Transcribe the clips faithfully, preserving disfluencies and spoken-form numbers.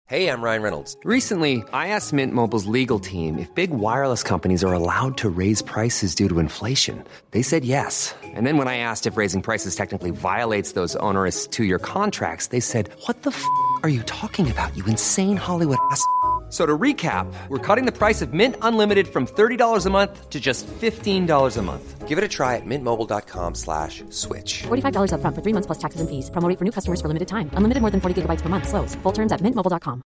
Hey, I'm Ryan Reynolds. Recently, I asked Mint Mobile's legal team if big wireless companies are allowed to raise prices due to inflation. They said yes. And then when I asked if raising prices technically violates those onerous two-year contracts, they said, what the f*** are you talking about, you insane Hollywood ass f- So to recap, we're cutting the price of Mint Unlimited from thirty dollars a month to just fifteen dollars a month. Give it a try at mintmobile.com slash switch. forty-five dollars up front for three months plus taxes and fees. Promo rate for new customers for limited time. Unlimited more than forty gigabytes per month. Slows full terms at mint mobile dot com.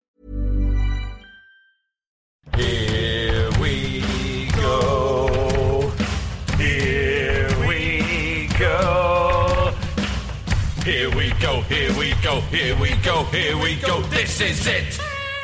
Here we go. Here we go. Here we go. Here we go. Here we go. Here we go. This is it.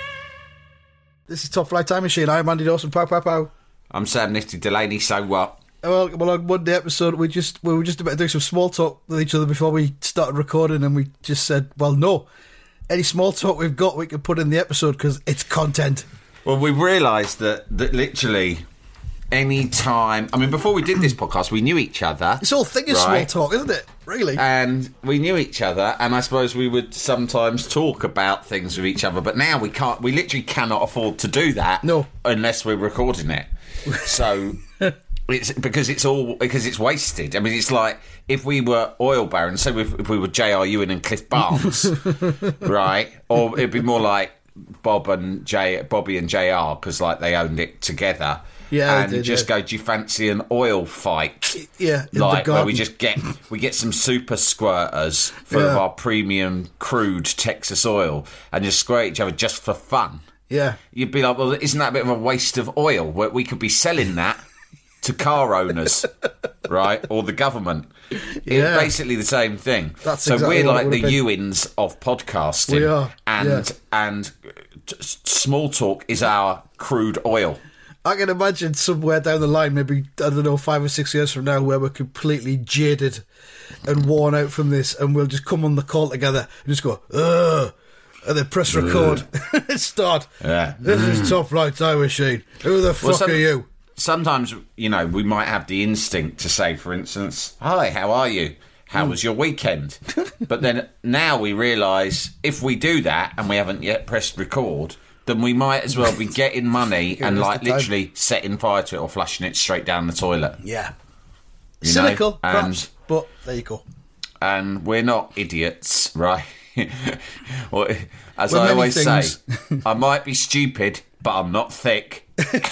This is Top Flight Time Machine. I'm Andy Dawson. Pow, pow, pow. I'm Sam Nifty Delaney. So what? Well, well, on Monday episode, we just we were just about to do some small talk with each other before we started recording, and we just said, "Well, no, any small talk we've got, we can put in the episode because it's content." Well, we realised that that literally any time. I mean, before we did this podcast, we knew each other. This whole thing is right? small talk, isn't it? Really? And we knew each other, and I suppose we would sometimes talk about things with each other. But now we can't. We literally cannot afford to do that. No, unless we're recording it. So. It's because it's all because it's wasted. I mean, it's like if we were oil barons, so if, if we were J R Ewing and Cliff Barnes, right? Or it'd be more like Bob and J, Bobby and J R because like they owned it together. Yeah, and did, just yeah. go. Do you fancy an oil fight? Yeah, in like the where we just get we get some super squirters full yeah. of our premium crude Texas oil and just squirt each other just for fun. Yeah, you'd be like, well, isn't that a bit of a waste of oil? Where we could be selling that to car owners, right, or the government. Yeah. It's basically the same thing. That's so exactly we're what like it the would have Ewins of podcasting. We are, and yeah. and small talk is our crude oil. I can imagine somewhere down the line, maybe I don't know, five or six years from now, where we're completely jaded and worn out from this, and we'll just come on the call together and just go, ugh. And then press record. Start. Yeah. This is Top Flight Time Machine. Who the fuck well, some, are you? Sometimes, you know, we might have the instinct to say, for instance, hi, how are you? How was your weekend? But then now we realise if we do that and we haven't yet pressed record, then we might as well be getting money and like literally setting fire to it or flushing it straight down the toilet. Yeah. You Cynical, know? perhaps, and, but there you go. And we're not idiots, right? Well, as We're I many always things. say, I might be stupid, but I'm not thick.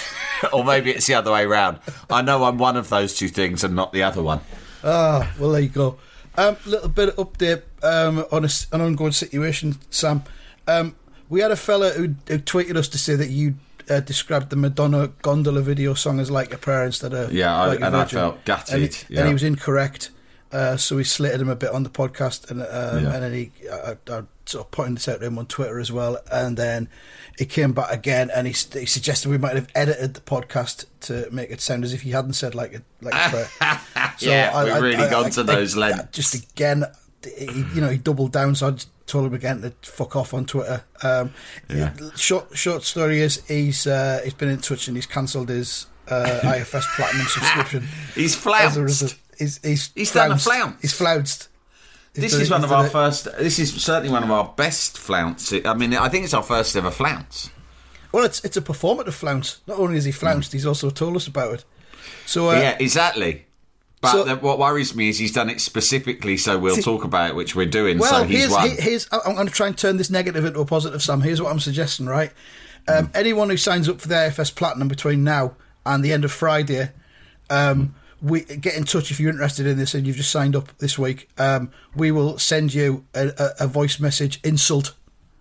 Or maybe it's the other way around. I know I'm one of those two things and not the other one. Ah, well, there you go. A um, little bit of update um, on a, an ongoing situation, Sam. Um, we had a fella who, who tweeted us to say that you uh, described the Madonna Gondola video song as like a prayer instead of yeah, like I, a and I virgin. felt gutted. And he, yeah. and he was incorrect, uh, so we slated him a bit on the podcast, and um, Yeah. and then he I, I sort of pointed this out to him on Twitter as well, and then he came back again, and he, he suggested we might have edited the podcast to make it sound as if he hadn't said like a like a prayer. So yeah, I, we've I, really I, gone I, to I, those I, lengths. Just again, he, you know, he doubled down, so I just told him again to fuck off on Twitter. Um, Yeah. Short short story is he's uh, he's been in touch and he's cancelled his uh, I F S Platinum subscription. He's As a flounced. result- He's he's, He's done a flounced. flounce. He's flounced. He's This done is it- one he's of our done it. first. This is certainly one of our best flounces. I mean, I think it's our first ever flounce. Well, it's it's a performative flounce. Not only is he flounced, he's also told us about it. So uh, yeah, exactly. But so- the, what worries me is he's done it specifically, so we'll See- talk about it, which we're doing. Well, so he's here's, won. he- here's I'm going to try and turn this negative into a positive, Sam. Here's what I'm suggesting, right? Um, Mm. Anyone who signs up for the I F S Platinum between now and the end of Friday, um, we get in touch if you're interested in this and you've just signed up this week. Um, we will send you a, a, a voice message insult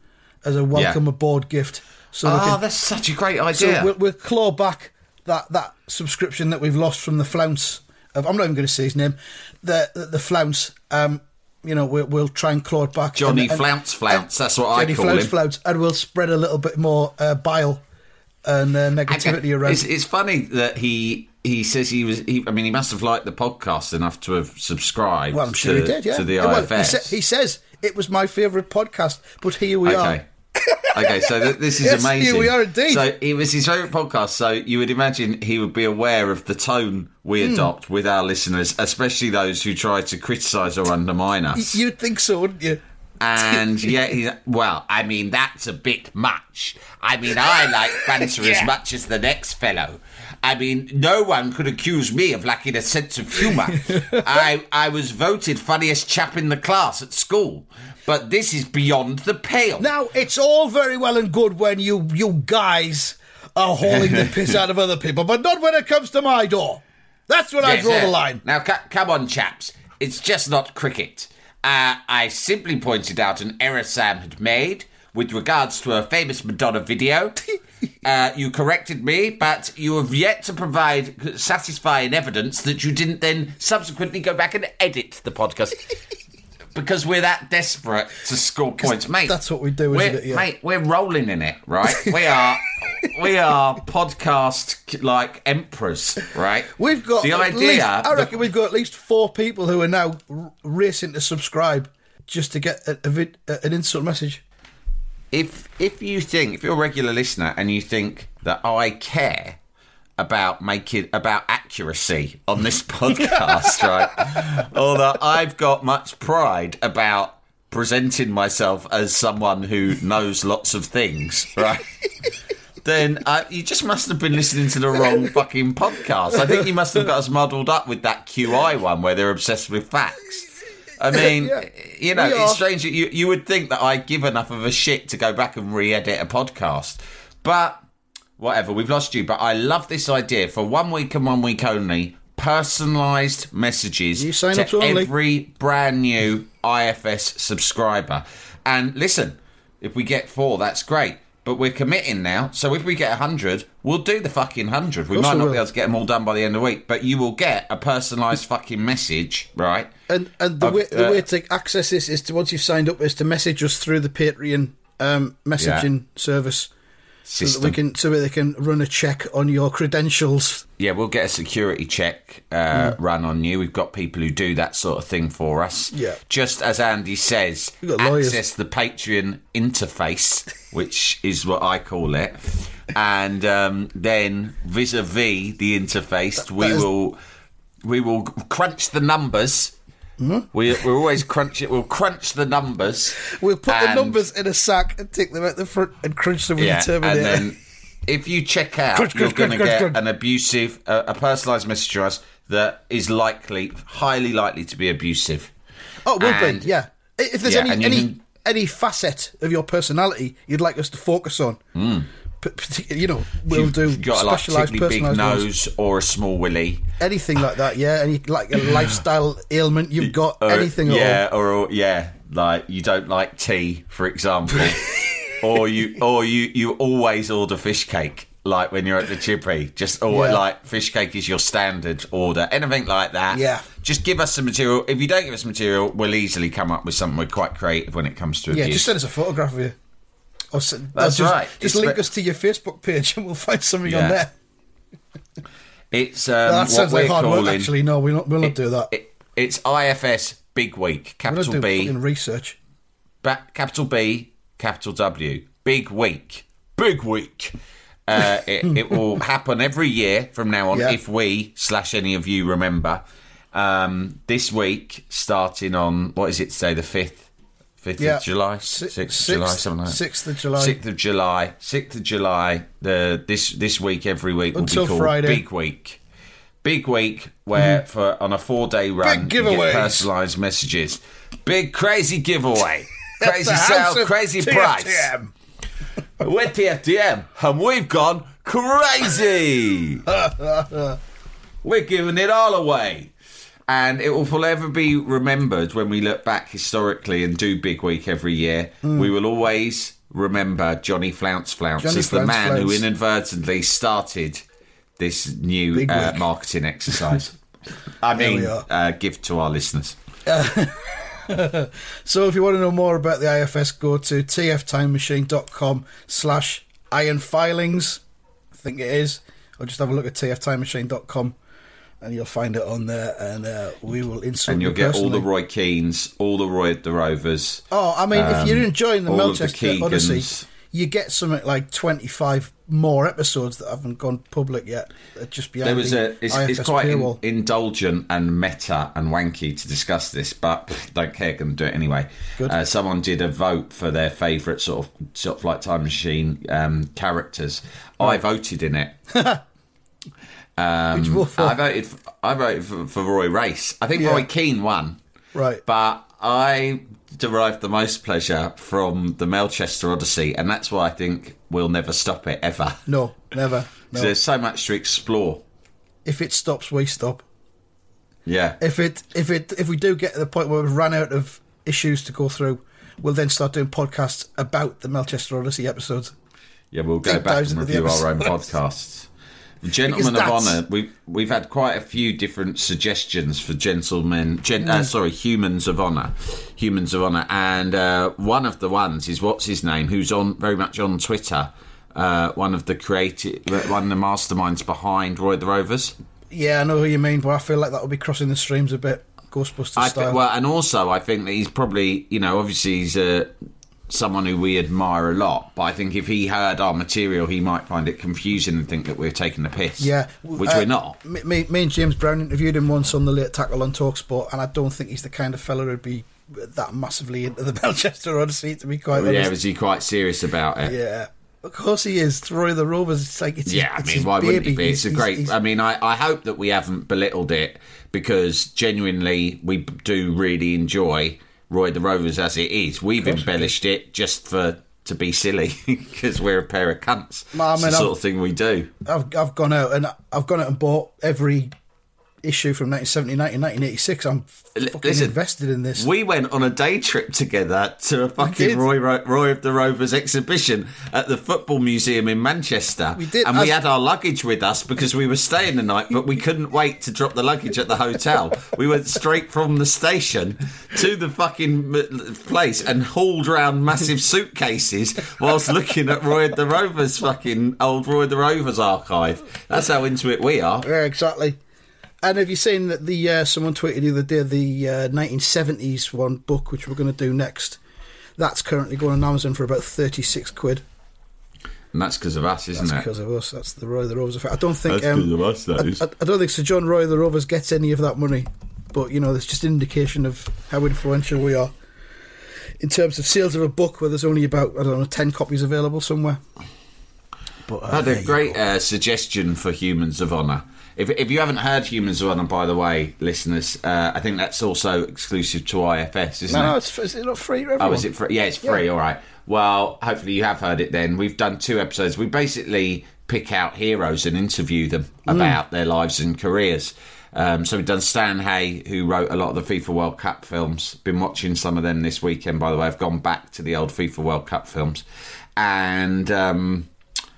as a welcome Yeah. aboard gift. So Oh, we can, that's such a great so idea. we'll, we'll claw back that, that subscription that we've lost from the flounce of, I'm not even going to say his name, the the, the flounce. Um, you know, we'll, we'll try and claw it back. Johnny and, and, Flounce Flounce, and that's what I Johnny call Flounce him. Flounce, and we'll spread a little bit more uh, bile and uh, negativity around. It's, it's funny that he he says he was. He, I mean, he must have liked the podcast enough to have subscribed. Well, I'm sure to, he did, yeah. to the Well, I F S. He, sa- he says it was my favourite podcast, but here we okay. are. Okay, so th- this is Yes, amazing. here we are indeed. So it was his favourite podcast, so you would imagine he would be aware of the tone we Hmm. adopt with our listeners, especially those who try to criticise or undermine us. You'd think so, wouldn't you? And yeah, he's, well, I mean, that's a bit much. I mean, I like banter yeah. as much as the next fellow. I mean, no one could accuse me of lacking a sense of humour. I I was voted funniest chap in the class at school, but this is beyond the pale. Now, it's all very well and good when you, you guys are hauling the piss out of other people, but not when it comes to my door. That's when yes, I draw uh, the line. Now, c- come on, chaps. It's just not cricket. Uh, I simply pointed out an error Sam had made with regards to a famous Madonna video. Uh, you corrected me, but you have yet to provide satisfying evidence that you didn't then subsequently go back and edit the podcast. Because we're that desperate to score points, mate. That's what we do, isn't it? Yeah. Mate, we're rolling in it, right? We are... We are podcast like emperors, right? We've got the at idea. Least, I reckon we've got at least four people who are now r- racing to subscribe just to get a, a vid, a, an instant message. If if you think, if you're a regular listener and you think that I care about making about accuracy on this podcast, right, or that I've got much pride about presenting myself as someone who knows lots of things, right? Then uh, you just must have been listening to the wrong fucking podcast. I think you must have got us muddled up with that Q I one where they're obsessed with facts. I mean, yeah, you know, it's strange. You, you would think that I give enough of a shit to go back and re-edit a podcast. But whatever, we've lost you. But I love this idea for one week and one week only, personalised messages you sign to up to only. every brand new I F S subscriber. And listen, if we get four, that's great. But we're committing now, so if we get one hundred, we'll do the fucking one hundred. We might not will. be able to get them all done by the end of the week, but you will get a personalised fucking message, right? And and the, of, way, the uh, way to access this is to, once you've signed up, is to message us through the Patreon um, messaging yeah. service. System. So that we can, so that they can run a check on your credentials. Yeah, we'll get a security check uh, mm. run on you. We've got people who do that sort of thing for us. Yeah. Just as Andy says, access the Patreon interface, which is what I call it, and um, then vis-a-vis the interface, that, we that is... will we will crunch the numbers. Mm-hmm. We, we're always crunch it. We'll crunch the numbers. We'll put and, the numbers in a sack and take them out the front and crunch them with yeah, the Terminator. And then, if you check out, crunch, you're going to get crunch. an abusive, uh, a personalised message to us that is likely, highly likely to be abusive. Oh, it will and, be. Yeah. If there's yeah, any any can, any facet of your personality you'd like us to focus on. Mm. You know, we'll you've do got specialised, a like, big nose ones. or a small willy, anything like that. Yeah, any like a lifestyle ailment you've got, or, anything. Yeah, at all. or, or yeah, like you don't like tea, for example, or you or you you always order fish cake, like when you're at the chippy. Just or yeah. like fish cake is your standard order. Anything like that. Yeah. Just give us some material. If you don't give us material, we'll easily come up with something. We're quite creative when it comes to abuse. Yeah, just send us a photograph of you. Or so, That's just, right. Just it's link re- us to your Facebook page and we'll find something yeah. on there. It's um, no, that what sounds we're like hard calling. work, actually, no, we'll not, we'll not it, do that. It, it's I F S Big Week, capital we'll B. In research. Ba- capital B, capital W. Big Week. Big Week. Uh, it, it will happen every year from now on, yeah. if we, slash any of you, remember. Um, this week, starting on, what is it today, the fifth? fifth yeah. of July, sixth of July, something like that. sixth of July. sixth of July. sixth of July. The this this week every week will Until be called Friday. Big Week. Big Week where mm. for on a four-day run you get personalised messages. Big crazy giveaway. Crazy sale, crazy T F T M. price. We're T F T M and we've gone crazy. We're giving it all away. And it will forever be remembered when we look back historically and do Big Week every year. Mm. We will always remember Johnny Flounce Flounce Johnny as Flounce the man Flounce. who inadvertently started this new uh, marketing exercise. I mean, uh, give to our listeners. Uh, so if you want to know more about the I F S, go to tftimemachine.com slash iron filings. I think it is. Or just have a look at tftimemachine dot com. And you'll find it on there, and uh, we will insult And you'll you get personally. all the Roy Keanes, all the Roy the Rovers. Oh, I mean, um, if you're enjoying the all Melchester of the Odyssey, you get something like twenty-five more episodes that haven't gone public yet. Just behind There was the a. It's, I F S it's quite in, paywall. indulgent and meta and wanky to discuss this, but pff, don't care. Going to do it anyway. Good. Uh, someone did a vote for their favourite sort of sort of like Time Machine um, characters. I voted in it. um, Who'd you vote for? I voted. For, I voted for, for Roy Race. I think Yeah. Roy Keane won. Right. But I derived the most pleasure from the Melchester Odyssey, and that's why I think we'll never stop it ever. No, never. No. There's so much to explore. If it stops, we stop. Yeah. If it, if it, if we do get to the point where we've run out of issues to go through, we'll then start doing podcasts about the Melchester Odyssey episodes. Yeah, we'll go Deep back dives and into the review our own episodes. podcasts. Gentlemen of Because that's- Honour, we've, we've had quite a few different suggestions for gentlemen, gen, Mm. uh, sorry, Humans of Honour. Humans of Honour. And uh, one of the ones is, what's his name, who's on very much on Twitter, uh, one of the creative, one of the masterminds behind Roy the Rovers. Yeah, I know who you mean, but I feel like that will be crossing the streams a bit, Ghostbusters I style. think, well, and also I think that he's probably, you know, obviously he's uh, someone who we admire a lot. But I think if he heard our material, he might find it confusing and think that we're taking the piss. Yeah, which uh, we're not. Me, me, me and James Brown interviewed him once on the Late Tackle on TalkSport, and I don't think he's the kind of fella who'd be that massively into the Melchester Odyssey, to be quite Yeah, honest. was he quite serious about it? Yeah, of course he is. To Roy the Rovers, it's like it's Yeah, his, it's I mean, his why wouldn't he baby. be? It's a He's- great. he's- I mean, I, I hope that we haven't belittled it, because genuinely we do really enjoy Roy the Rovers as it is. We've embellished it just for to be silly because we're a pair of cunts. Well, I it's mean, the sort I've- of thing we do. I've I've gone out and I've gone out and bought every issue from nineteen seventy-nine to nineteen eighty-six. I'm fucking Listen, invested in this. We went on a day trip together to a did. fucking Roy, Roy of the Rovers exhibition at the Football Museum in Manchester. We did. And we As- had our luggage with us because we were staying the night, but we couldn't wait to drop the luggage at the hotel. We went straight from the station to the fucking m- place and hauled around massive suitcases whilst looking at Roy of the Rovers, fucking old Roy of the Rovers archive. That's how into it we are. Yeah, exactly. And have you seen that the uh, someone tweeted the other day the uh, nineteen seventies one book, which we're going to do next? That's currently going on Amazon for about thirty-six quid. And that's because of us, isn't That's it? because of us. That's the Roy of the Rovers effect. I don't think. That's Um, 'cause of us, that I, is. I, I don't think Sir John Roy of the Rovers gets any of that money, but you know, there's just an indication of how influential we are in terms of sales of a book where there's only about I don't know ten copies available somewhere. But uh, I had there a you great go. uh, suggestion for Humans of Honour. If, if you haven't heard Humans of Honour, by the way, listeners, uh, I think that's also exclusive to I F S, isn't No, it? no, it's, it's not free to everyone. Oh, is it free? Yeah, it's free. Yeah. All right. Well, hopefully you have heard it then. We've done two episodes. We basically pick out heroes and interview them Mm. about their lives and careers. Um, so we've done Stan Hay, who wrote a lot of the FIFA World Cup films. Been watching some of them this weekend, by the way. I've gone back to the old FIFA World Cup films. And um,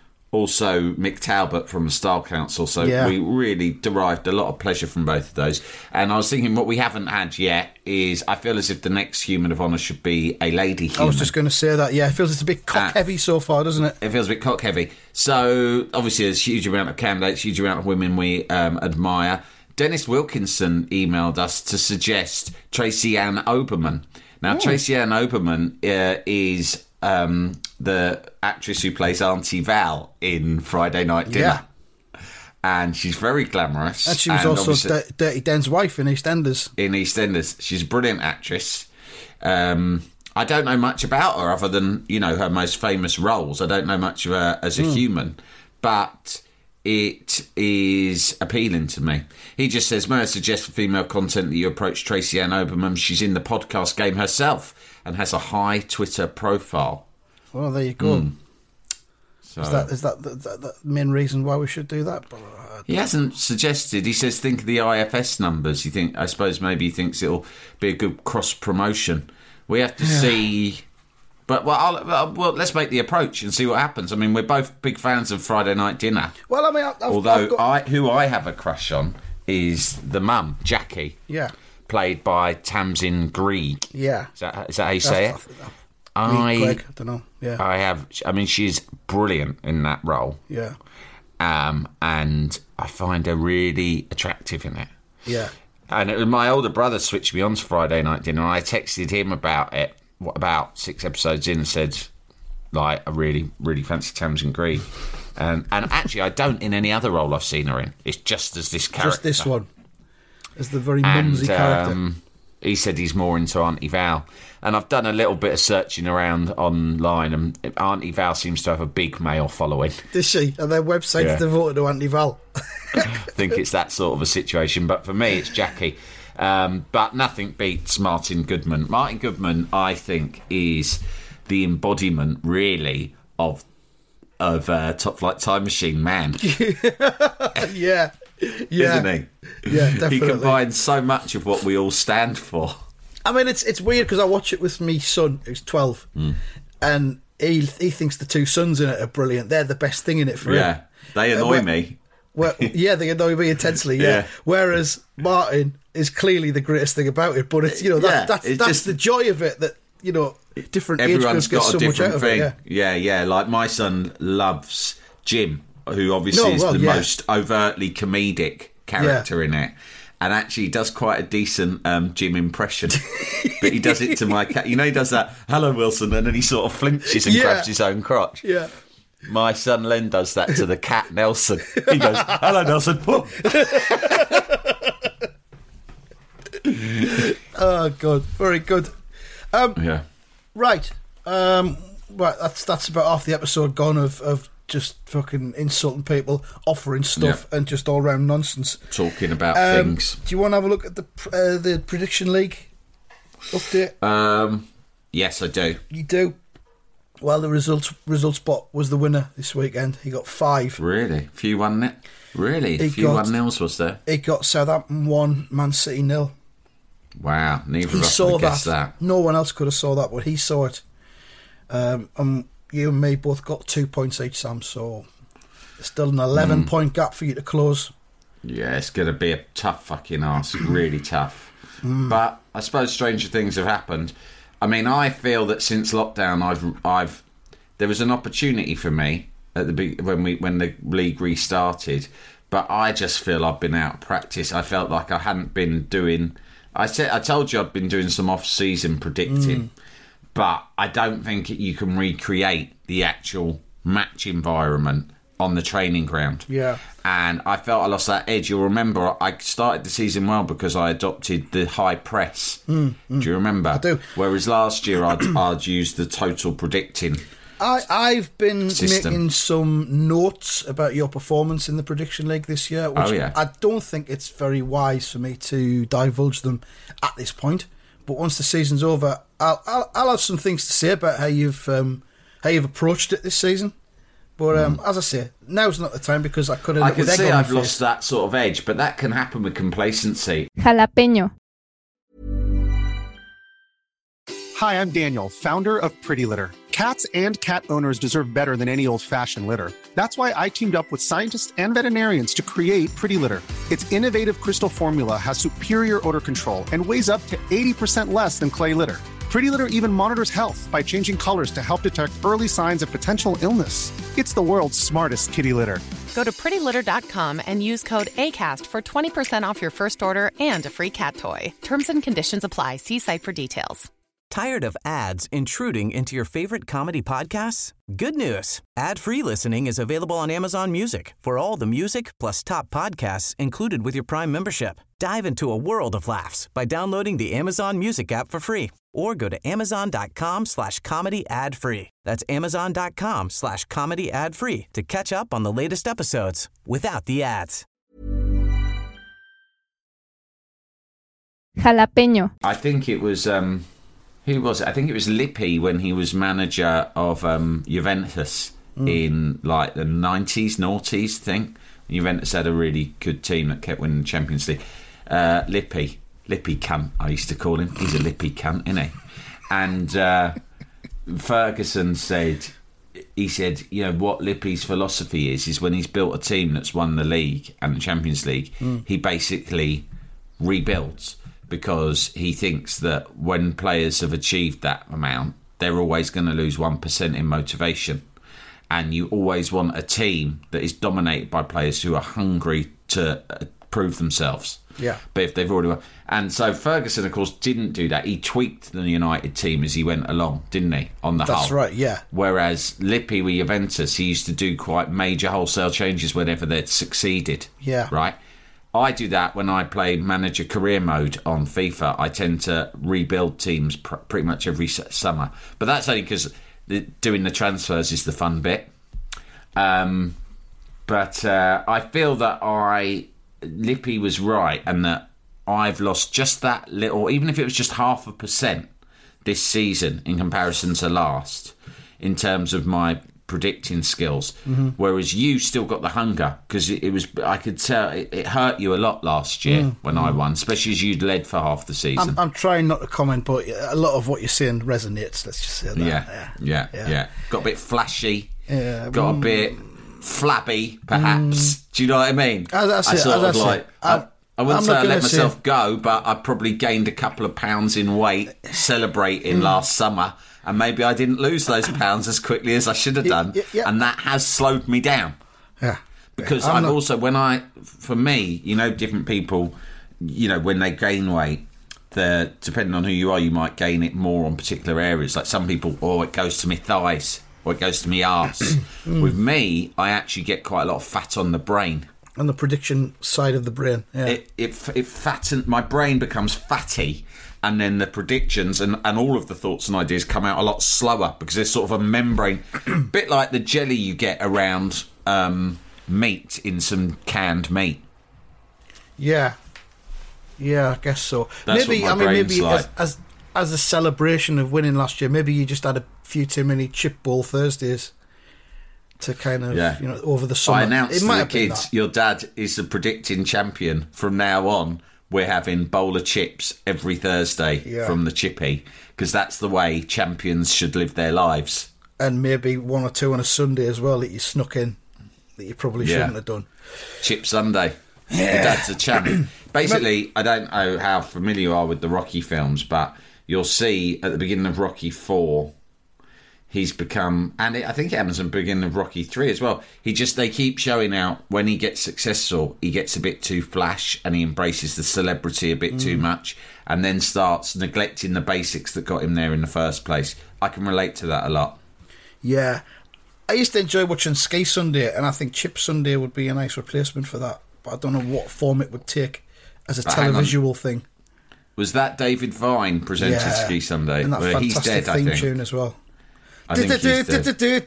also Mick Talbot from the Style Council. So Yeah. we really derived a lot of pleasure from both of those. And I was thinking what we haven't had yet is I feel as if the next Human of Honour should be a lady human. I was just going to say that. Yeah, it feels it's a bit cock heavy so far, doesn't it? It feels a bit cock heavy. So obviously there's a huge amount of candidates, huge amount of women we um, admire. Dennis Wilkinson emailed us to suggest Tracy Ann Oberman. Now, Tracy Ann Oberman uh, is um, the actress who plays Auntie Val in Friday Night Dinner. And she's very glamorous. And she was also obviously- D- Dirty Den's wife in EastEnders. in EastEnders. She's a brilliant actress. Um, I don't know much about her other than, you know, her most famous roles. I don't know much of her as a human, but it is appealing to me. He just says, may I suggest for female content that you approach Tracy Ann Oberman? She's in the podcast game herself and has a high Twitter profile. Well, there you go. So Is that is that the, the, the main reason why we should do that? But, uh, he hasn't suggested. He says, think of the I F S numbers. You think? I suppose maybe he thinks it'll be a good cross promotion. We have to see. But well, I'll, well, well, let's make the approach and see what happens. I mean, we're both big fans of Friday Night Dinner. well, I mean, I've, Although I've got, I, who I have a crush on is the mum, Jackie, yeah, played by Tamsin Greig. yeah. Is that, is that how you say it? I, I, Greg, I don't know. Yeah, I have. I mean, she's brilliant in that role. yeah, Um, and I find her really attractive in it. yeah. And it was my older brother switched me on to Friday Night Dinner, and I texted him about it, what, about six episodes in, and said, like I really, really fancy Tamsin Greig. Um, and actually, I don't in any other role I've seen her in. It's just as this character. Just this one. As the very and, mumsy character. Um, he said he's more into Auntie Val. And I've done a little bit of searching around online, and Auntie Val seems to have a big male following. Does she? And their website's Yeah. devoted to Auntie Val. I think it's that sort of a situation. But for me, it's Jackie. Um, but nothing beats Martin Goodman. Martin Goodman, I think, is the embodiment, really, of of uh, Top Flight Time Machine man. yeah. Yeah. Isn't he? Yeah, definitely. He combines so much of what we all stand for. I mean, it's it's weird because I watch it with me son, who's twelve, mm. and he he thinks the two sons in it are brilliant. They're the best thing in it for yeah, him. they annoy uh, where, me. Where, yeah, they annoy me intensely, yeah. yeah. Whereas Martin is clearly the greatest thing about it, but it's, you know, that, yeah, that's, that's just the joy of it, that, you know, different age groups get so much out of thing. it. Yeah. Yeah. yeah, yeah. Like my son loves Jim, who obviously no, is well, the yeah. most overtly comedic character yeah. in it, and actually does quite a decent um, Jim impression. But he does it to my cat. You know, he does that, "Hello, Wilson," and then he sort of flinches and yeah. grabs his own crotch. Yeah. My son Len does that to the cat Nelson. He goes, "Hello, Nelson." Oh, God. Very good. Um, yeah. Right. Um, right. That's that's about half the episode gone of, of just fucking insulting people, offering stuff, yeah. and just all round nonsense. Talking about um, things. Do you want to have a look at the uh, the Prediction League update? Um, yes, I do. You do? Well, the results result spot was the winner this weekend. He got five. Really? A few one net? Really? A few got, one nils was there? It got Southampton one, Man City nil. Wow, neither he of us saw could that. guess that. No one else could have saw that, but he saw it. Um, and you and me both got two points each, Sam, so it's still an eleven mm. point gap for you to close. Yeah, it's going to be a tough fucking ask, really tough. Mm. But I suppose stranger things have happened. I mean, I feel that since lockdown, I've, I've, there was an opportunity for me at the when we when the league restarted, but I just feel I've been out of practice. I felt like I hadn't been doing. I said I told you I'd been doing some off-season predicting, mm. but I don't think you can recreate the actual match environment on the training ground. Yeah. And I felt I lost that edge. You'll remember I started the season well because I adopted the high press. Mm, mm. Do you remember? I do. Whereas last year I'd, I'd used the total predicting I, I've been system. making some notes about your performance in the Prediction League this year, which oh, yeah. I don't think it's very wise for me to divulge them at this point. But once the season's over, I'll I'll, I'll have some things to say about how you've um, how you've approached it this season. But um, mm. as I say, now's not the time because I could have. I can see I've lost that sort of edge, but that can happen with complacency. Jalapeño. Hi, I'm Daniel, founder of Pretty Litter. Cats and cat owners deserve better than any old-fashioned litter. That's why I teamed up with scientists and veterinarians to create Pretty Litter. Its innovative crystal formula has superior odor control and weighs up to eighty percent less than clay litter. Pretty Litter even monitors health by changing colors to help detect early signs of potential illness. It's the world's smartest kitty litter. Go to pretty litter dot com and use code ACAST for twenty percent off your first order and a free cat toy. Terms and conditions apply. See site for details. Tired of ads intruding into your favorite comedy podcasts? Good news. Ad-free listening is available on Amazon Music for all the music plus top podcasts included with your Prime membership. Dive into a world of laughs by downloading the Amazon Music app for free or go to amazon.com slash comedy ad free. That's amazon.com slash comedy ad free to catch up on the latest episodes without the ads. Jalapeño. I think it was... Um... Who was it? I think it was Lippi when he was manager of um, Juventus mm. in like the nineties, noughties thing. Juventus had a really good team that kept winning the Champions League. Uh, Lippi, Lippi cunt, I used to call him. He's a Lippi cunt, isn't he? And uh, Ferguson said, he said, you know, what Lippi's philosophy is, is when he's built a team that's won the league and the Champions League, mm. he basically rebuilds. Because he thinks that when players have achieved that amount, they're always going to lose one percent in motivation. And you always want a team that is dominated by players who are hungry to prove themselves. Yeah. But if they've already won. And so Ferguson, of course, didn't do that. He tweaked the United team as he went along, didn't he, on the That's whole? right, yeah. Whereas Lippi with Juventus, he used to do quite major wholesale changes whenever they'd succeeded. Yeah. Right? I do that when I play manager career mode on FIFA. I tend to rebuild teams pr- pretty much every s- summer. But that's only because the, doing the transfers is the fun bit. Um, but uh, I feel that I Lippi was right and that I've lost just that little, even if it was just half a percent this season in comparison to last, in terms of my predicting skills. Mm-hmm. Whereas you still got the hunger, because it, it was, I could tell it, it hurt you a lot last year mm-hmm. when I won, especially as you'd led for half the season. I'm, I'm trying not to comment, but a lot of what you're saying resonates. Let's just say that. Yeah, yeah, yeah. yeah. yeah. Got a bit flashy. Yeah, got mm, a bit flabby, perhaps. Mm, Do you know what I mean? As that's I it, sort as of that's like. It. I, I wouldn't I'm say I let say myself go, but I probably gained a couple of pounds in weight celebrating mm. last summer, and maybe I didn't lose those pounds as quickly as I should have done, yeah, yeah. and that has slowed me down. Yeah, because I'm I've not... also, when I, for me, you know, different people, you know, when they gain weight, the depending on who you are, you might gain it more on particular areas. Like some people, oh, it goes to my thighs, or it goes to my arse. mm. With me, I actually get quite a lot of fat on the brain. On the prediction side of the brain, yeah. It it, it fatten, my brain becomes fatty, and then the predictions and, and all of the thoughts and ideas come out a lot slower because there's sort of a membrane, bit like the jelly you get around um, meat in some canned meat. Yeah, yeah, I guess so. That's maybe what my I mean brain's maybe like. as, as as a celebration of winning last year, maybe you just had a few too many chip bowl Thursdays. To kind of, yeah. you know, over the summer. I announced it to might the kids, your dad is the predicting champion. From now on, we're having bowl of chips every Thursday yeah. from the chippy, because that's the way champions should live their lives. And maybe one or two on a Sunday as well that you snuck in that you probably yeah. shouldn't have done. Chip Sunday. Yeah. Your dad's a champ. Basically, I don't know how familiar you are with the Rocky films, but you'll see at the beginning of Rocky four... He's become, and it, I think it happens at the beginning of Rocky three as well. He just, they keep showing out when he gets successful, he gets a bit too flash and he embraces the celebrity a bit mm. too much and then starts neglecting the basics that got him there in the first place. I can relate to that a lot. Yeah. I used to enjoy watching Ski Sunday, and I think Chip Sunday would be a nice replacement for that. But I don't know what form it would take as a but televisual thing. Was that David Vine presented yeah. Ski Sunday? And that well, fantastic he's dead, theme I think. tune as well. I think he's dead.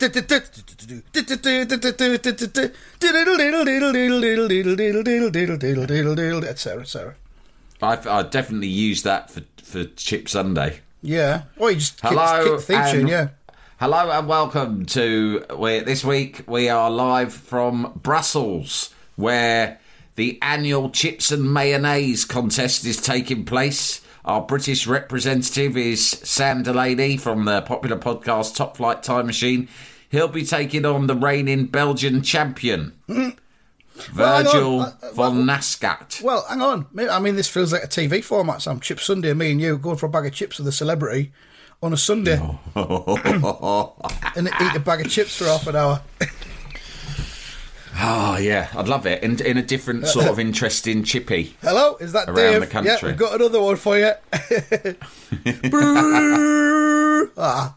Etc, et cetera. I've, I'd definitely use that for, for Chip Sunday. Yeah. Or you just hello, kick the theme tune, yeah. Hello and welcome to... We, this week we are live from Brussels, where the annual Chips and Mayonnaise contest is taking place. Our British representative is Sam Delaney from the popular podcast Top Flight Time Machine. He'll be taking on the reigning Belgian champion, mm. Virgil well, uh, von well, Nascat. Well, hang on. I mean, this feels like a T V format, Sam. Chip Sunday, me and you going for a bag of chips with a celebrity on a Sunday. And eat a bag of chips for half an hour. Oh, yeah, I'd love it. In, in a different sort of interesting chippy. Hello, is that around Dave? the country. Yeah, we've got another one for you. ah.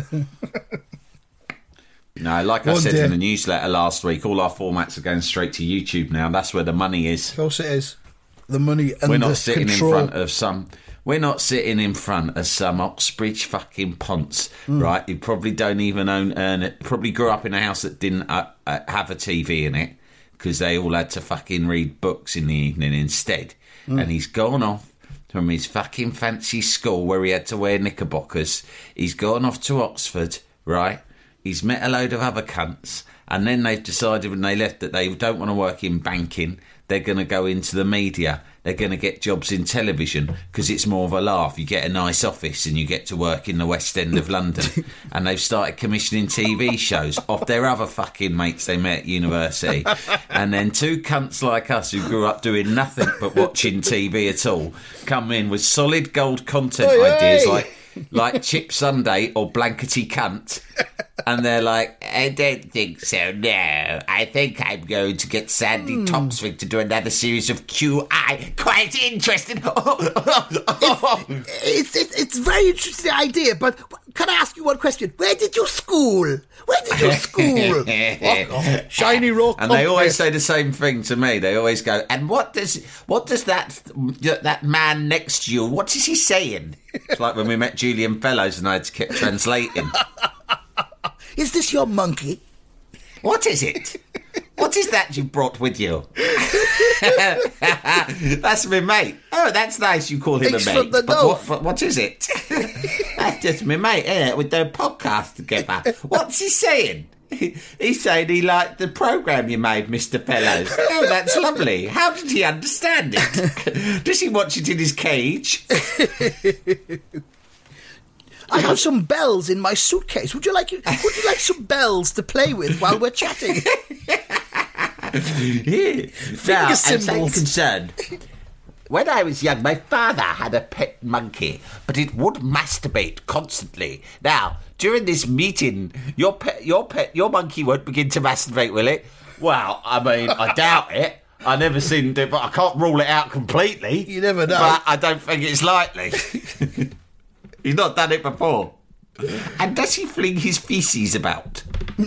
No, like I one said day. in the newsletter last week, all our formats are going straight to YouTube now. That's where the money is. Of course it is. The money and We're not the sitting control. in front of some... We're not sitting in front of some Oxbridge fucking ponce, mm. right? Who probably don't even own, earn it. Probably grew up in a house that didn't uh, uh, have a T V in it because they all had to fucking read books in the evening instead. Mm. And he's gone off from his fucking fancy school where he had to wear knickerbockers. He's gone off to Oxford, right? He's met a load of other cunts. And then they've decided when they left that they don't want to work in banking. They're going to go into the media. They're going to get jobs in television because it's more of a laugh. You get a nice office and you get to work in the West End of London. And they've started commissioning T V shows off their other fucking mates they met at university. And then two cunts like us who grew up doing nothing but watching T V at all come in with solid gold content Oi, ideas oi. like like Chip Sunday or Blankety Cunt. And they're like, I don't think so, no. I think I'm going to get Sandy Hmm. Topsvig to do another series of Q I. Quite interesting. It's, it's it's a very interesting idea, but can I ask you one question? Where did you school? Where did you school? Fuck off. Shiny Rock And they Company. always say the same thing to me. They always go, and what does what does that that man next to you, what is he saying? It's like when we met Julian Fellows and I had to keep translating. Is this your monkey? What is it? What is that you brought with you? That's my mate. Oh, that's nice you call him It's a from mate. the But north. what, what, what is it? That's just my mate, innit? We do a podcast together. What's he saying? He's saying he liked the programme you made, Mister Fellows. Oh, that's lovely. How did he understand it? Does he watch it in his cage? I have some bells in my suitcase. Would you like Would you like some bells to play with while we're chatting? Yeah. Now, as I'm symbols. concerned, when I was young, my father had a pet monkey, but it would masturbate constantly. Now, during this meeting, your pet, your pet, your monkey won't begin to masturbate, will it? Well, I mean, I doubt it. I never seen it, but I can't rule it out completely. You never know. But I don't think it's likely. He's not done it before. And does he fling his feces about?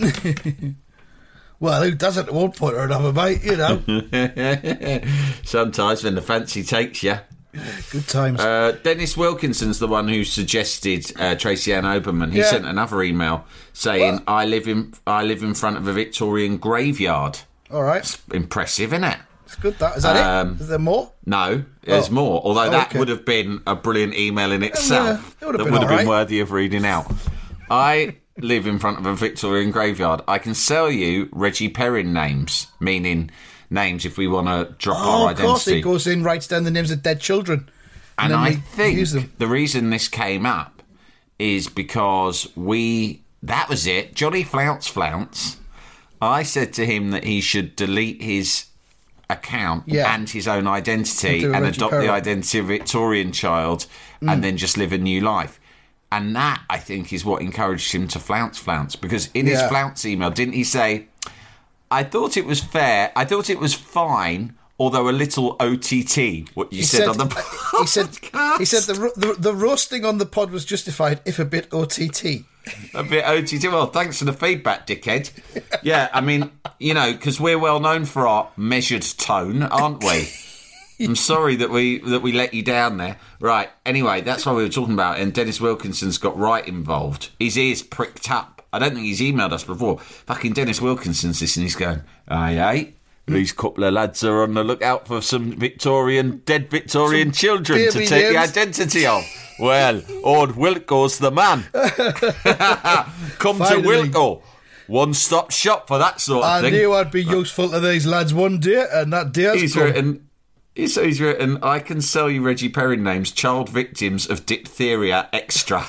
Well, who doesn't at one point or another, mate, you know. Sometimes when the fancy takes you. Good times. Uh, Dennis Wilkinson's the one who suggested uh, Tracy Ann Oberman. He Yeah. sent another email saying, "I live in I live in front of a Victorian graveyard." All right. Impressive, isn't it? It's good, that. Is that Um, it? Is there more? No, there's Oh. more. Although Oh, that okay. would have been a brilliant email in itself. it would have that been would have all been right. worthy of reading out. I live in front of a Victorian graveyard. I can sell you Reggie Perrin names, meaning names if we want to drop Oh, our of course, identity. it goes in, writes down the names of dead children. And then I we think use them. the reason this came up is because we, that was it, Johnny Flounce Flounce, I said to him that he should delete his account Yeah. and his own identity And do a and Reggie adopt Perrin. the identity of a Victorian child Mm. and then just live a new life. And that, I think, is what encouraged him to flounce flounce. Because in his Yeah. flounce email, didn't he say, I thought it was fair, I thought it was fine, although a little O T T, what you He said, said, on the uh, he said, he said the, ro- the the roasting on the pod was justified, if a bit O T T. A bit O T T. Well, thanks for the feedback, dickhead. Yeah, I mean, you know, because we're well known for our measured tone, aren't we? I'm sorry that we that we let you down there. Right, anyway, that's what we were talking about, and Dennis Wilkinson's got right involved. His ears pricked up. I don't think he's emailed us before. Fucking Dennis Wilkinson's listening, he's going, aye, aye. These couple of lads are on the lookout for some Victorian, dead Victorian Some children to baby take the names. identity of. Well, Ord Wilco's the man. Come Finally. to Wilco. One-stop shop for that sort of I thing. knew I'd be useful to these lads one day, and that day has He's come. written, he's, he's written, I can sell you Reggie Perrin names, child victims of diphtheria extra.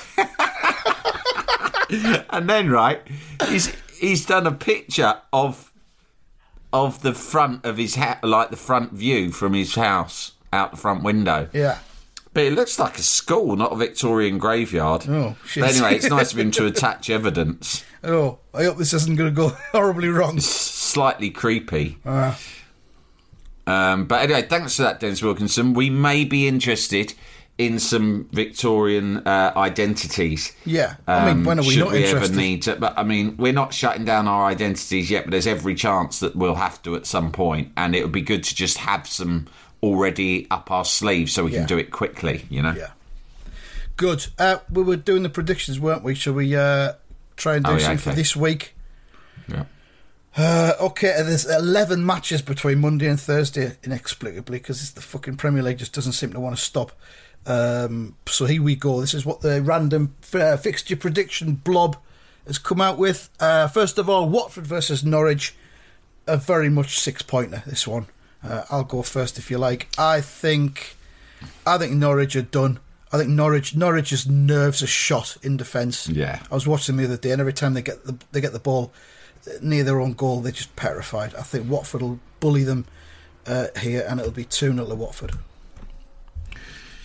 And then, right, he's he's done a picture of of the front of his house, like the front view from his house out the front window. Yeah. But it looks like a school, not a Victorian graveyard. Oh, shit. But anyway, it's nice of him to attach evidence. Oh, I hope this isn't going to go horribly wrong. Slightly creepy. Uh, Um, but anyway, thanks for that, Dennis Wilkinson. We may be interested in some Victorian uh, identities. Yeah. I mean, Um, when are we should not we interested? ever need to? But I mean, we're not shutting down our identities yet, but there's every chance that we'll have to at some point, and it would be good to just have some already up our sleeve so we Yeah. can do it quickly, you know? Yeah. Good. Uh, we were doing the predictions, weren't we? Shall we uh, try and do Oh, yeah, something for okay. this week? Yeah. Uh, okay, there's eleven matches between Monday and Thursday, inexplicably, because the fucking Premier League just doesn't seem to want to stop. Um, so here we go. This is what the random uh, fixture prediction blob has come out with. Uh, first of all, Watford versus Norwich. A very much six-pointer, this one. Uh, I'll go first if you like. I think I think Norwich are done. I think Norwich Norwich's nerves are shot in defence. Yeah. I was watching them the other day, and every time they get the they get the ball near their own goal, they're just petrified. I think Watford will bully them uh, here, and it'll be two nil to Watford.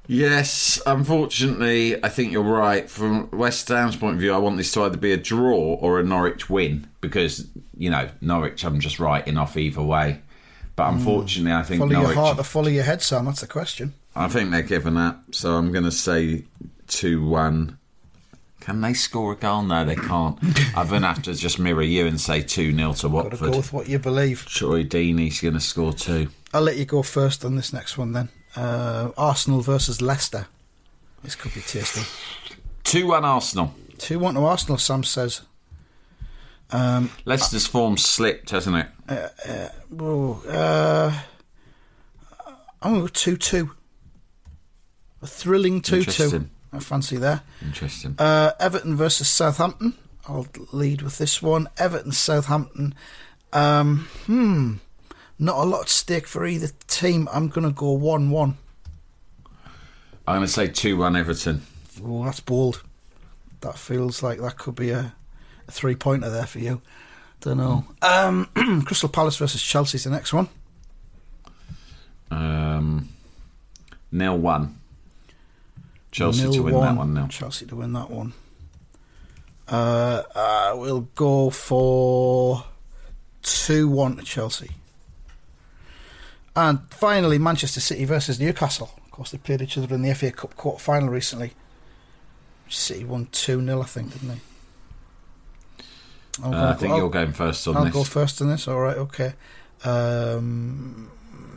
Yes, unfortunately, I think you're right. From West Ham's point of view, I want this to either be a draw or a Norwich win because, you know, Norwich, I'm just writing off either way. But unfortunately, I think follow Norwich... your heart or follow your head, Sam? That's the question. I think they're giving up, so I'm going to say two one. Can they score a goal? No, they can't. I'm going to have to just mirror you and say two nil to Watford. Got to go with what you believe. Troy Deeney's going to score two. I'll let you go first on this next one then. Uh, Arsenal versus Leicester. This could be tasty. two one Arsenal. two one to Arsenal, Sam says. Um, Leicester's form slipped, hasn't it? Uh, uh, oh, uh, I'm going to go two two. A thrilling two two. I fancy that. Interesting. Uh, Everton versus Southampton. I'll lead with this one. Everton, Southampton. Um, hmm. Not a lot at stake for either team. I'm going to go one one. I'm going to say two one Everton. Oh, that's bold. That feels like that could be a, a three-pointer there for you. Don't know. Um, Crystal Palace versus Chelsea's the next one. Um, nil one. Chelsea nil to win one. that one now. Chelsea to win that one. Uh, uh, we'll go for two one to Chelsea. And finally, Manchester City versus Newcastle. Of course, they played each other in the F A Cup quarter-final recently. City won two nil, I think, didn't they? Uh, I think go, you're going first on I'll this. I'll go first on this, all right, okay. Um,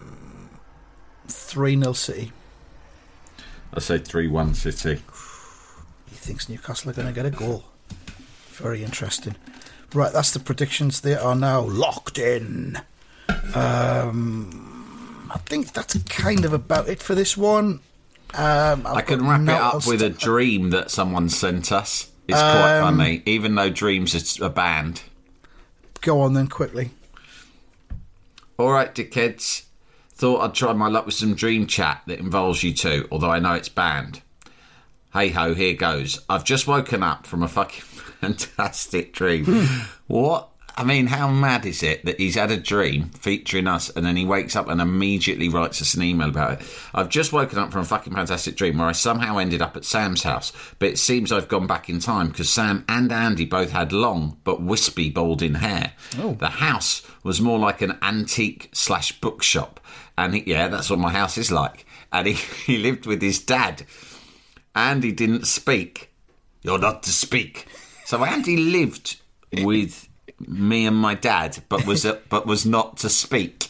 three nil City. I'll say three one City. He thinks Newcastle are going to get a goal. Very interesting. Right, that's the predictions. They are now locked in. Um... I think that's kind of about it for this one. Um, I can wrap it up with a dream that someone sent us. It's quite um, funny, even though Dreams is a band. Go on then, quickly. All right, dickheads. Thought I'd try my luck with some dream chat that involves you two, although I know it's banned. Hey ho, here goes. I've just woken up from a fucking fantastic dream. What? I mean, how mad is it that he's had a dream featuring us and then he wakes up and immediately writes us an email about it? I've just woken up from a fucking fantastic dream where I somehow ended up at Sam's house, but it seems I've gone back in time because Sam and Andy both had long but wispy balding hair. Oh. The house was more like an antique slash bookshop. And he, yeah, that's what my house is like. And he, he lived with his dad. Andy didn't speak. You're not to speak. So Andy lived with me and my dad, but was uh, but was not to speak.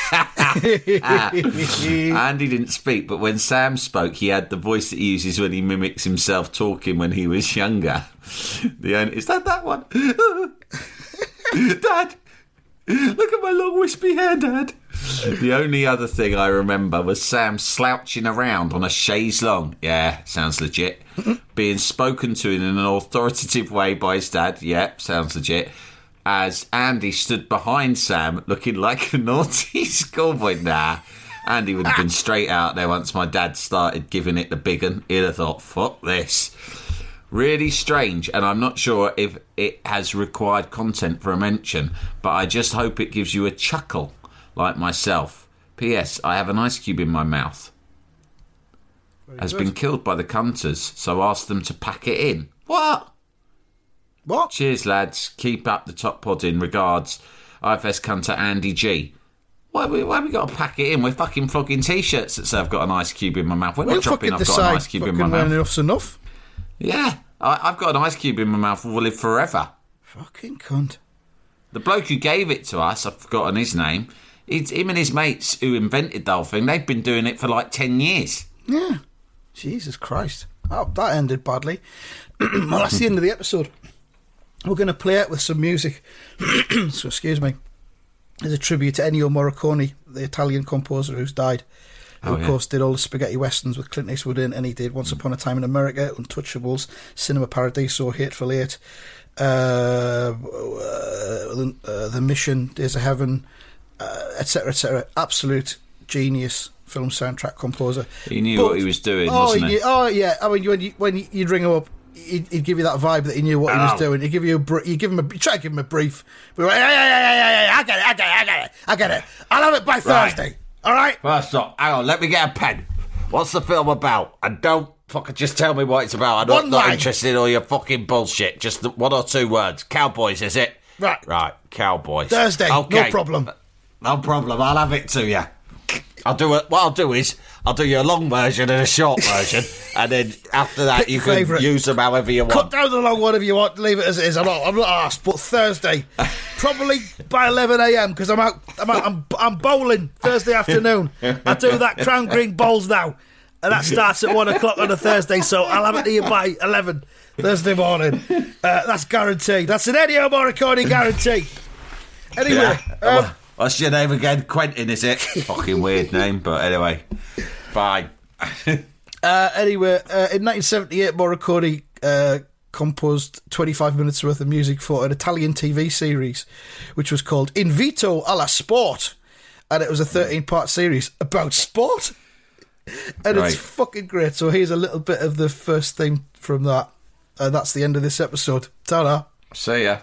Andy didn't speak, but when Sam spoke, he had the voice that he uses when he mimics himself talking when he was younger. The only, is that that one? Dad, look at my long wispy hair, Dad. The only other thing I remember was Sam slouching around on a chaise longue. Yeah, sounds legit. Being spoken to in an authoritative way by his dad. Yeah, sounds legit. As Andy stood behind Sam looking like a naughty schoolboy. Nah, Andy would have been straight out there once my dad started giving it the big un. He'd have thought, fuck this. Really strange, and I'm not sure if it has required content for a mention, but I just hope it gives you a chuckle, like myself. P S. I have an ice cube in my mouth. Very has good. Been killed by the cunters, so ask them to pack it in. What? What? Cheers, lads. Keep up the top podding. Regards, I F S cunter Andy G. Why have we, why have we got to pack it in? We're fucking flogging T-shirts that say I've got an ice cube in my mouth. We're we'll not dropping I've got an ice cube in my mouth. Enough's enough. Yeah, I, I've got an ice cube in my mouth will live forever. Fucking cunt. The bloke who gave it to us, I've forgotten his name, it's him and his mates who invented the whole thing, they've been doing it for like ten years. Yeah. Jesus Christ. Oh, that ended badly. Well, that's the end of the episode. We're going to play out with some music. So, excuse me. As a tribute to Ennio Morricone, the Italian composer who's died. Who, oh, of yeah. course, did all the spaghetti westerns with Clint Eastwood in, and he did Once Upon a Time in America, Untouchables, Cinema Paradiso, Hateful Eight, uh, uh, the, uh, the Mission, Days of Heaven, et cetera, et cetera. Absolute genius film soundtrack composer. He knew but, what he was doing, oh, wasn't he? he? Oh, yeah. I mean, when, you, when you'd ring him up, He'd, he'd give you that vibe that he knew what he was oh. doing. He'd give you a br- you give him a you try to give him a brief. But like, yeah, yeah, yeah, yeah, yeah, I get it, I get it, I get it, I get it. I'll have it by Thursday. Right. All right. First off, hang on, let me get a pen. What's the film about? And don't fucking just tell me what it's about. I'm not, One not line. interested in all your fucking bullshit. Just the, one or two words. Cowboys, is it? Right. Right, Cowboys. Thursday, okay. no problem. No problem, I'll have it to you. I'll do it. What I'll do is, I'll do you a long version and a short version, and then after that, Pick you your can favourite. use them however you Cut want. down the long one if you want. Leave it as it is. I'm not. I'm not asked. But Thursday, probably by eleven a.m. because I'm out. I'm out. I'm, I'm bowling Thursday afternoon. I do that Crown Green bowls now, and that starts at one o'clock on a Thursday. So I'll have it to you by eleven Thursday morning. Uh, that's guaranteed. That's an Ennio Morricone guarantee. Anyway. Yeah. Um, What's your name again? Quentin, is it? Fucking weird name, but anyway, fine. Uh, anyway, uh, in nineteen seventy-eight, Morricone uh, composed twenty-five minutes worth of music for an Italian T V series, which was called Invito alla Sport, and it was a thirteen-part series about sport, and Right. it's fucking great. So here's a little bit of the first theme from that, and that's the end of this episode. Ta-da. See ya.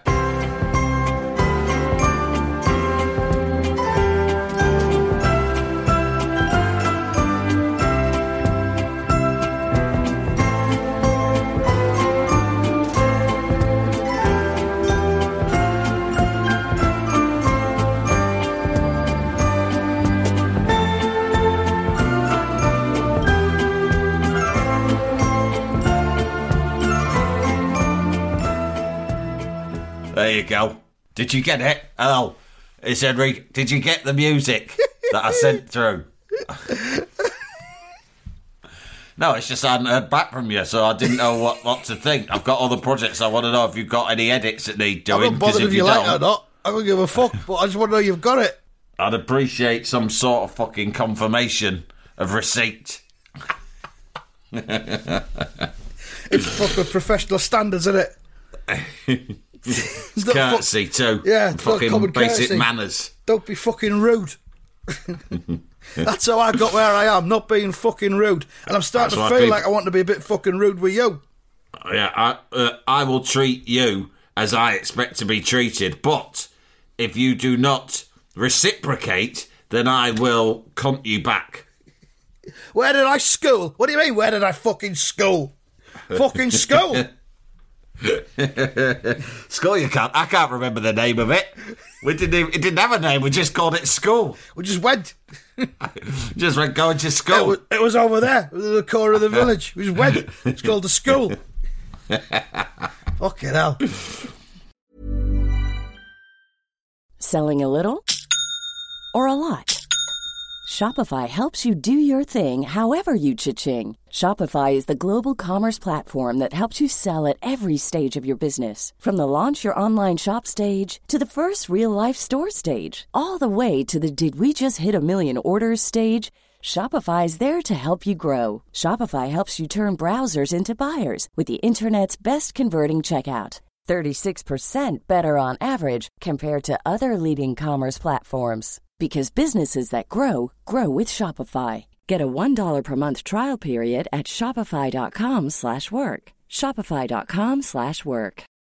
There you go. Did you get it? Hello, it's Henry. Did you get the music that I sent through? No, it's just I hadn't heard back from you, so I didn't know what, what to think. I've got other projects. I want to know if you've got any edits that need doing. I'm not 'cause bothered if you don't, like it or not. I don't give a fuck, but I just want to know you've got it. I'd appreciate some sort of fucking confirmation of receipt. It's fucking professional standards, isn't it? It's courtesy too. Yeah, it's not fucking common basic courtesy. manners. Don't be fucking rude. That's how I got where I am, not being fucking rude. And I'm starting That's to why feel people- like I want to be a bit fucking rude with you. Yeah, I, uh, I will treat you as I expect to be treated, but if you do not reciprocate, then I will cunt you back. Where did I school? What do you mean, where did I fucking school? Fucking school. School, you can't. I can't remember the name of it. We didn't. Even, it didn't have a name. We just called it school. We just went. Just went going to It school. was, it was over there, at the core of the village. We just went. It's called the school. Fucking hell. Selling a little or a lot? Shopify helps you do your thing however you cha-ching. Shopify is the global commerce platform that helps you sell at every stage of your business. From the launch your online shop stage to the first real-life store stage, all the way to the did we just hit a million orders stage. Shopify's there to help you grow. Shopify helps you turn browsers into buyers with the internet's best converting checkout. thirty-six percent better on average compared to other leading commerce platforms. Because businesses that grow, grow with Shopify. Get a one dollar per month trial period at shopify.com slash work. Shopify.com slash work.